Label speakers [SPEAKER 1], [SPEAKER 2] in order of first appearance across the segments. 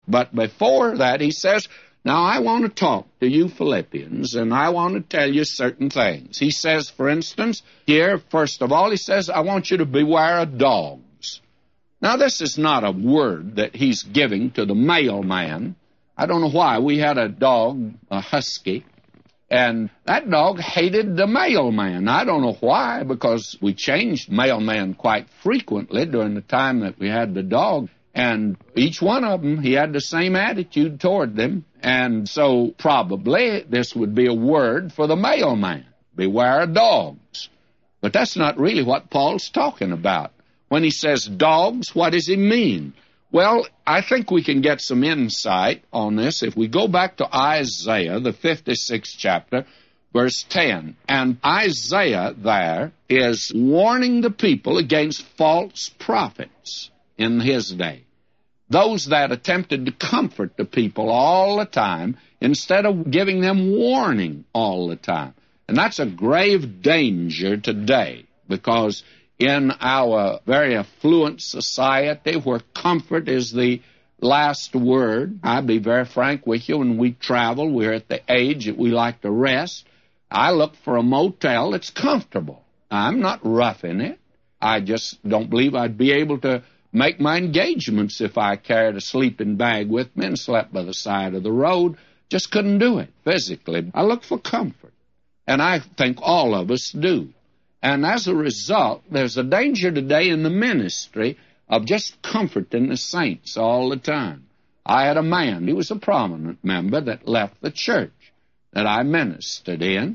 [SPEAKER 1] But before that, he says, now I want to talk to you Philippians, and I want to tell you certain things. He says, for instance, here, first of all, he says, I want you to beware of dogs. Now, this is not a word that he's giving to the mailman. I don't know why. We had a dog, a husky, and that dog hated the mailman. I don't know why, because we changed mailman quite frequently during the time that we had the dog. And each one of them, he had the same attitude toward them. And so probably this would be a word for the mailman. Beware of dogs. But that's not really what Paul's talking about. When he says dogs, what does he mean? Well, I think we can get some insight on this if we go back to Isaiah, the 56th chapter, verse 10. And Isaiah there is warning the people against false prophets in his day. Those that attempted to comfort the people all the time instead of giving them warning all the time. And that's a grave danger today, because in our very affluent society where comfort is the last word, I'll be very frank with you, when we travel, we're at the age that we like to rest. I look for a motel that's comfortable. I'm not roughing it. I just don't believe I'd be able to make my engagements if I carried a sleeping bag with me and slept by the side of the road. Just couldn't do it physically. I look for comfort, and I think all of us do. And as a result, there's a danger today in the ministry of just comforting the saints all the time. I had a man, he was a prominent member, that left the church that I ministered in,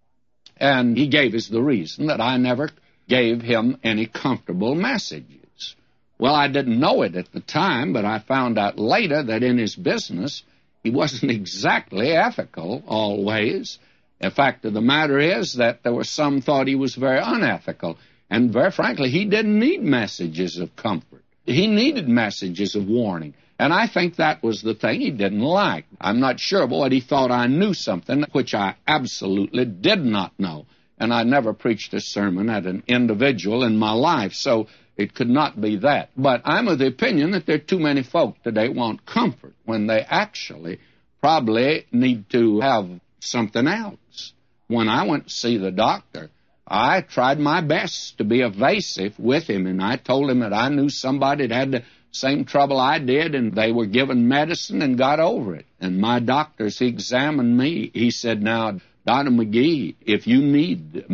[SPEAKER 1] and he gave us the reason that I never gave him any comfortable messages. Well, I didn't know it at the time, but I found out later that in his business, he wasn't exactly ethical always. The fact of the matter is that there were some thought he was very unethical. And very frankly, he didn't need messages of comfort. He needed messages of warning. And I think that was the thing he didn't like. I'm not sure, but he thought I knew something which I absolutely did not know. And I never preached a sermon at an individual in my life, so it could not be that. But I'm of the opinion that there are too many folk today want comfort when they actually probably need to have something else. When I went to see the doctor, I tried my best to be evasive with him, and I told him that I knew somebody that had the same trouble I did, and they were given medicine and got over it. And my doctors, he examined me. He said, now, Dr. McGee, if you need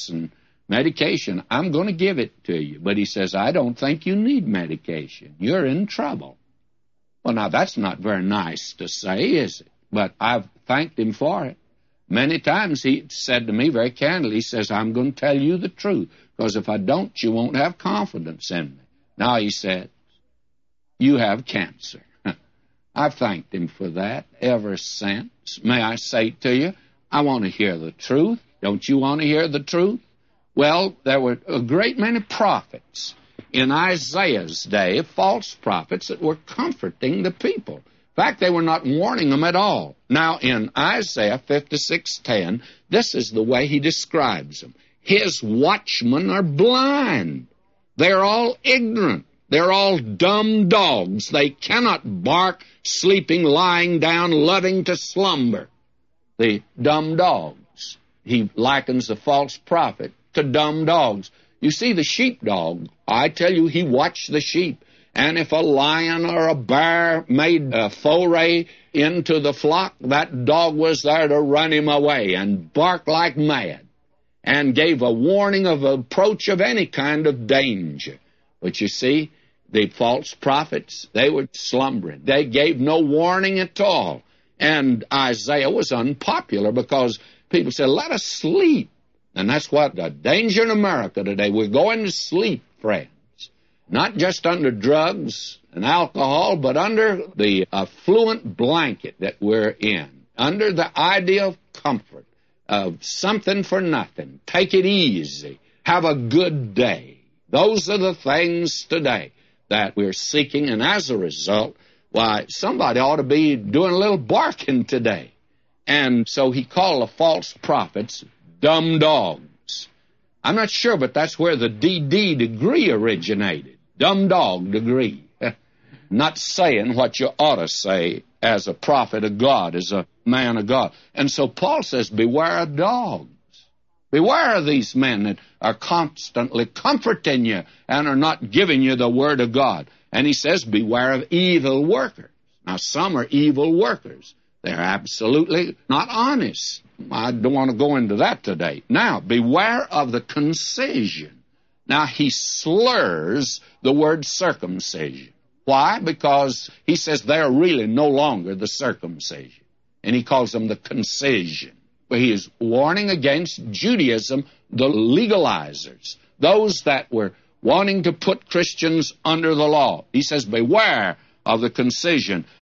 [SPEAKER 1] medication, I'm going to give it to you. But he says, I don't think you need medication. You're in trouble. Well, now, that's not very nice to say, is it? But I've thanked him for it. Many times he said to me very candidly, he says, I'm going to tell you the truth, because if I don't, you won't have confidence in me. Now, he said, you have cancer. I've thanked him for that ever since. May I say to you, I want to hear the truth. Don't you want to hear the truth? Well, there were a great many prophets in Isaiah's day, false prophets that were comforting the people. In fact, they were not warning them at all. Now, in Isaiah 56:10, this is the way he describes them. His watchmen are blind. They're all ignorant. They're all dumb dogs. They cannot bark, sleeping, lying down, loving to slumber. The dumb dogs. He likens the false prophet to dumb dogs. You see, the sheepdog, I tell you, he watched the sheep. And if a lion or a bear made a foray into the flock, that dog was there to run him away and bark like mad and gave a warning of approach of any kind of danger. But you see, the false prophets, they were slumbering. They gave no warning at all. And Isaiah was unpopular because people said, let us sleep. And that's what the danger in America today. We're going to sleep, friends. Not just under drugs and alcohol, but under the affluent blanket that we're in, under the idea of comfort, of something for nothing. Take it easy. Have a good day. Those are the things today that we're seeking, and as a result, why, somebody ought to be doing a little barking today. And so he called the false prophets dumb dogs. I'm not sure, but that's where the DD degree originated. Dumb dog degree. not saying what you ought to say as a prophet of God, as a man of God. And so Paul says, beware of dogs. Beware of these men that are constantly comforting you and are not giving you the word of God. And he says, beware of evil workers. Now, some are evil workers. They're absolutely not honest. I don't want to go into that today. Now, beware of the concision. Now, he slurs the word circumcision. Why? Because he says they're really no longer the circumcision. And he calls them the concision. But he is warning against Judaism, the legalizers, those that were wanting to put Christians under the law. He says, beware of the concision.